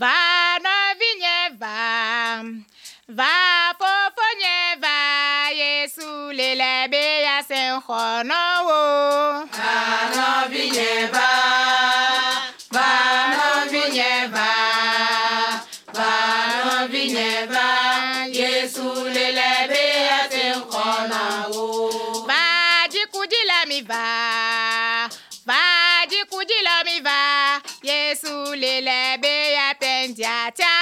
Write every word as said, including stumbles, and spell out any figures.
Va no vinye va, va fofonye va, Yesu lelebe ya senhono wo. Va no vinye va, va no vinye va, va no vinye va, Yesu lelebe ya senhono wo. Va di kujila mi va, va di kujila mi va, Yesu lelebe ya pendia tia.